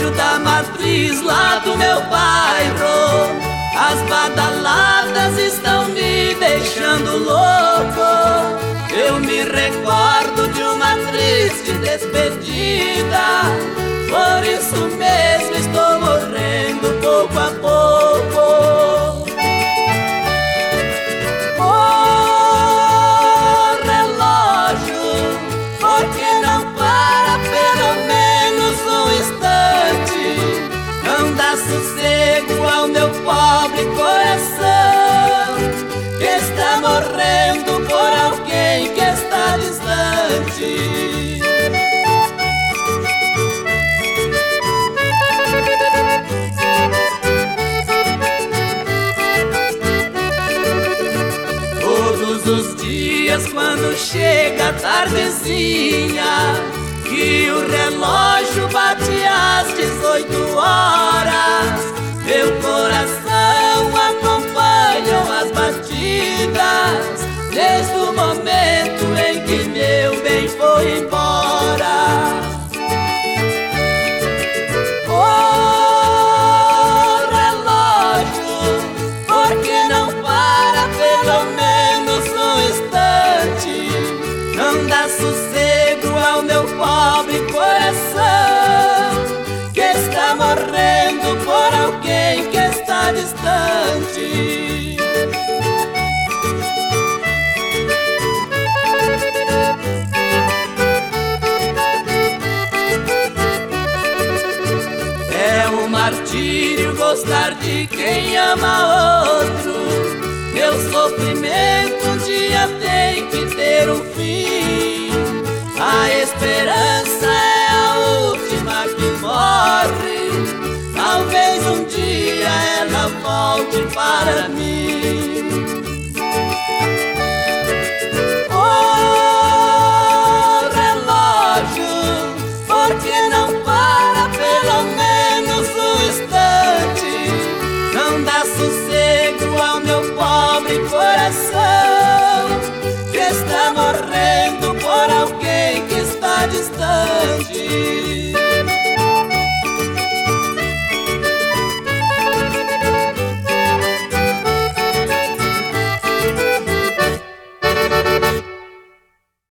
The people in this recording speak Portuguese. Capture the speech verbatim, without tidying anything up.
relógio da matriz lá do meu bairro. As badaladas estão me deixando louco. Eu me recordo de uma triste despedida. Por isso mesmo estou morrendo pouco a pouco. Oh, relógio, por que não para pelo menos um instante? Não dá sossego ao meu pobre coração, que está morrendo por alguém que está distante. Todos os dias, quando chega a tardezinha, que o relógio bate às dezoito horas, meu coração acompanha as batidas, desde o momento em que meu bem foi embora. Oh, relógio, por que não para pelo menos um instante? Não dá sossego ao meu pobre coração, que está morrendo por alguém que está distante. É um martírio gostar de quem ama outro. Meu sofrimento um dia tem que ter um fim. A esperança é a última que morre. Talvez um dia ela volte para mim.